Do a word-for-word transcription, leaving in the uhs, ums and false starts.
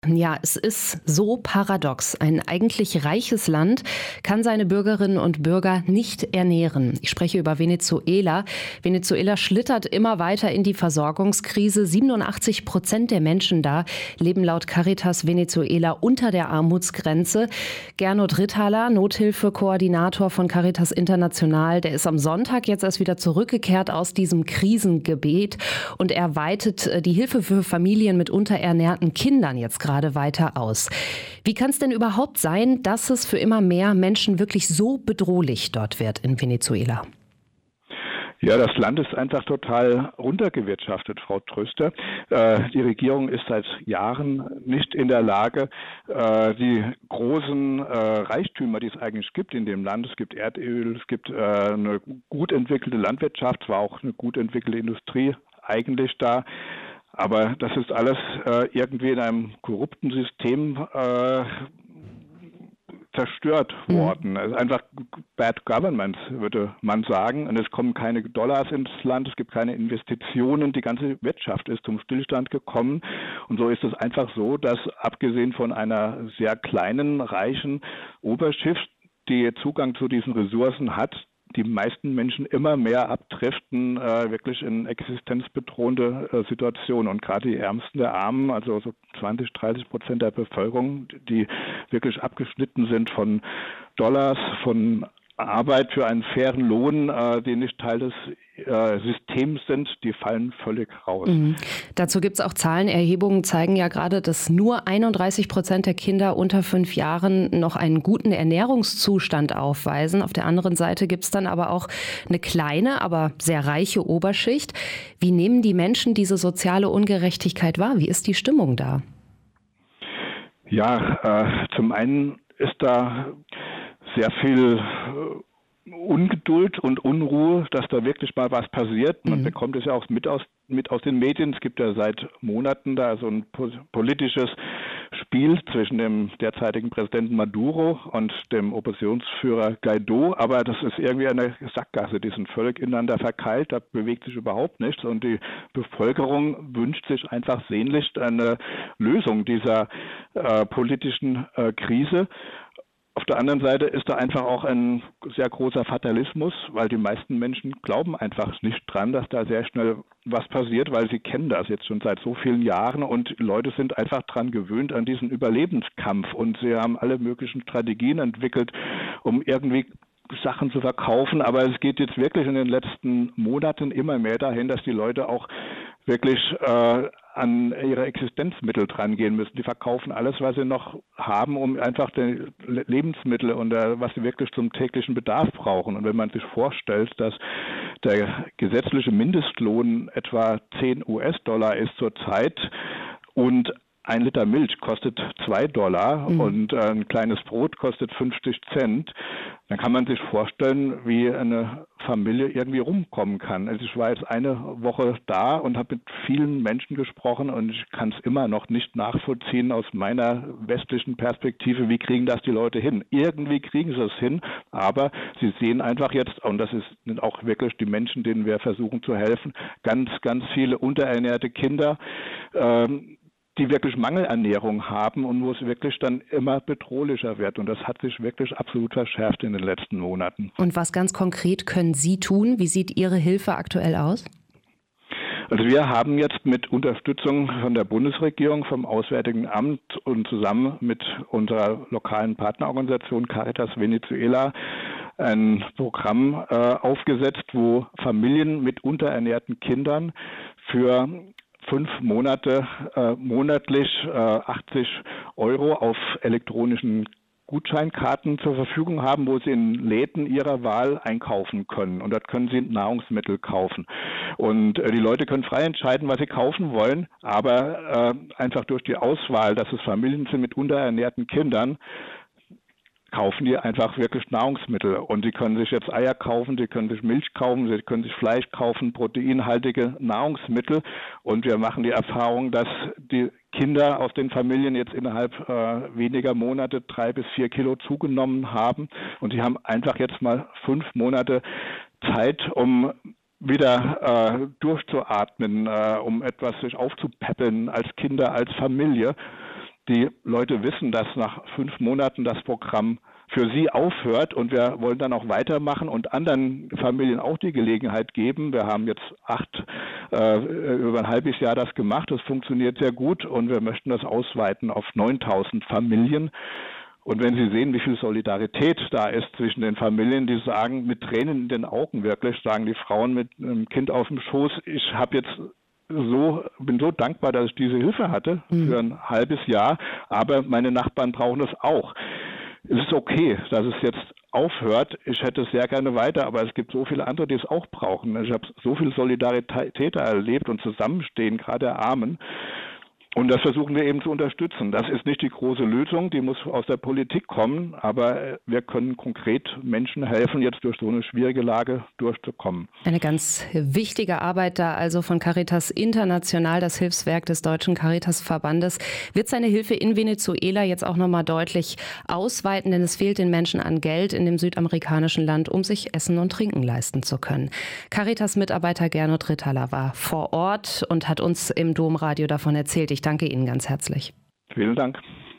Ja, es ist so paradox. Ein eigentlich reiches Land kann seine Bürgerinnen und Bürger nicht ernähren. Ich spreche über Venezuela. Venezuela schlittert immer weiter in die Versorgungskrise. siebenundachtzig Prozent der Menschen da leben laut Caritas Venezuela unter der Armutsgrenze. Gernot Ritthaler, Nothilfekoordinator von Caritas International, der ist am Sonntag jetzt erst wieder zurückgekehrt aus diesem Krisengebet und er weitet die Hilfe für Familien mit unterernährten Kindern jetzt gerade gerade weiter aus. Wie kann es denn überhaupt sein, dass es für immer mehr Menschen wirklich so bedrohlich dort wird in Venezuela? Ja, das Land ist einfach total runtergewirtschaftet, Frau Tröster. Äh, die Regierung ist seit Jahren nicht in der Lage, äh, die großen äh, Reichtümer, die es eigentlich gibt in dem Land, es gibt Erdöl, es gibt äh, eine gut entwickelte Landwirtschaft, zwar auch eine gut entwickelte Industrie eigentlich da, aber das ist alles äh, irgendwie in einem korrupten System äh, zerstört worden. Es ist einfach Bad Government, würde man sagen. Und es kommen keine Dollars ins Land, es gibt keine Investitionen, die ganze Wirtschaft ist zum Stillstand gekommen. Und so ist es einfach so, dass abgesehen von einer sehr kleinen, reichen Oberschicht, die Zugang zu diesen Ressourcen hat, die meisten Menschen immer mehr abdriften, äh, wirklich in existenzbedrohende äh, Situationen. Und gerade die Ärmsten der Armen, also so zwanzig, dreißig Prozent der Bevölkerung, die wirklich abgeschnitten sind von Dollars, von Arbeit für einen fairen Lohn, äh, die nicht Teil des äh, Systems sind, die fallen völlig raus. Mhm. Dazu gibt es auch Zahlen. Erhebungen zeigen ja gerade, dass nur einunddreißig Prozent der Kinder unter fünf Jahren noch einen guten Ernährungszustand aufweisen. Auf der anderen Seite gibt es dann aber auch eine kleine, aber sehr reiche Oberschicht. Wie nehmen die Menschen diese soziale Ungerechtigkeit wahr? Wie ist die Stimmung da? Ja, äh, zum einen ist da sehr viel Ungeduld und Unruhe, dass da wirklich mal was passiert. Man mhm. bekommt es ja auch mit aus, mit aus den Medien. Es gibt ja seit Monaten da so ein politisches Spiel zwischen dem derzeitigen Präsidenten Maduro und dem Oppositionsführer Guaidó. Aber das ist irgendwie eine Sackgasse. Die sind völlig ineinander verkeilt. Da bewegt sich überhaupt nichts. Und die Bevölkerung wünscht sich einfach sehnlichst eine Lösung dieser äh, politischen äh, Krise. Auf der anderen Seite ist da einfach auch ein sehr großer Fatalismus, weil die meisten Menschen glauben einfach nicht dran, dass da sehr schnell was passiert, weil sie kennen das jetzt schon seit so vielen Jahren und Leute sind einfach dran gewöhnt an diesen Überlebenskampf und sie haben alle möglichen Strategien entwickelt, um irgendwie Sachen zu verkaufen, aber es geht jetzt wirklich in den letzten Monaten immer mehr dahin, dass die Leute auch wirklich äh, an ihre Existenzmittel dran gehen müssen. Die verkaufen alles, was sie noch haben, um einfach die Lebensmittel und äh, was sie wirklich zum täglichen Bedarf brauchen. Und wenn man sich vorstellt, dass der gesetzliche Mindestlohn etwa zehn US-Dollar ist zurzeit und ein Liter Milch kostet zwei Dollar mhm. und ein kleines Brot kostet fünfzig Cent. Dann kann man sich vorstellen, wie eine Familie irgendwie rumkommen kann. Also ich war jetzt eine Woche da und habe mit vielen Menschen gesprochen und ich kann es immer noch nicht nachvollziehen aus meiner westlichen Perspektive, wie kriegen das die Leute hin. Irgendwie kriegen sie es hin, aber sie sehen einfach jetzt, und das ist, sind auch wirklich die Menschen, denen wir versuchen zu helfen, ganz, ganz viele unterernährte Kinder, ähm, die wirklich Mangelernährung haben und wo es wirklich dann immer bedrohlicher wird. Und das hat sich wirklich absolut verschärft in den letzten Monaten. Und was ganz konkret können Sie tun? Wie sieht Ihre Hilfe aktuell aus? Also wir haben jetzt mit Unterstützung von der Bundesregierung, vom Auswärtigen Amt und zusammen mit unserer lokalen Partnerorganisation Caritas Venezuela ein Programm äh, aufgesetzt, wo Familien mit unterernährten Kindern für fünf Monate äh, monatlich äh, achtzig Euro auf elektronischen Gutscheinkarten zur Verfügung haben, wo sie in Läden ihrer Wahl einkaufen können. Und dort können sie Nahrungsmittel kaufen. Und äh, die Leute können frei entscheiden, was sie kaufen wollen, aber äh, einfach durch die Auswahl, dass es Familien sind mit unterernährten Kindern, kaufen die einfach wirklich Nahrungsmittel. Und sie können sich jetzt Eier kaufen, sie können sich Milch kaufen, sie können sich Fleisch kaufen, proteinhaltige Nahrungsmittel. Und wir machen die Erfahrung, dass die Kinder aus den Familien jetzt innerhalb äh, weniger Monate drei bis vier Kilo zugenommen haben. Und sie haben einfach jetzt mal fünf Monate Zeit, um wieder äh, durchzuatmen, äh, um etwas sich aufzupäppeln als Kinder, als Familie. Die Leute wissen, dass nach fünf Monaten das Programm für sie aufhört und wir wollen dann auch weitermachen und anderen Familien auch die Gelegenheit geben. Wir haben jetzt acht, äh, über ein halbes Jahr das gemacht. Das funktioniert sehr gut und wir möchten das ausweiten auf neuntausend Familien. Und wenn Sie sehen, wie viel Solidarität da ist zwischen den Familien, die sagen mit Tränen in den Augen wirklich, sagen die Frauen mit einem Kind auf dem Schoß, ich habe jetzt so, bin so dankbar, dass ich diese Hilfe hatte für ein halbes Jahr, aber meine Nachbarn brauchen das auch. Es ist okay, dass es jetzt aufhört. Ich hätte es sehr gerne weiter, aber es gibt so viele andere, die es auch brauchen. Ich habe so viel Solidarität erlebt und Zusammenstehen, gerade der Armen. Und das versuchen wir eben zu unterstützen. Das ist nicht die große Lösung, die muss aus der Politik kommen, aber wir können konkret Menschen helfen, jetzt durch so eine schwierige Lage durchzukommen. Eine ganz wichtige Arbeit da also von Caritas International, das Hilfswerk des Deutschen Caritasverbandes, wird seine Hilfe in Venezuela jetzt auch nochmal deutlich ausweiten, denn es fehlt den Menschen an Geld in dem südamerikanischen Land, um sich Essen und Trinken leisten zu können. Caritas-Mitarbeiter Gernot Rittaler war vor Ort und hat uns im Domradio davon erzählt. Ich danke Ihnen ganz herzlich. Vielen Dank.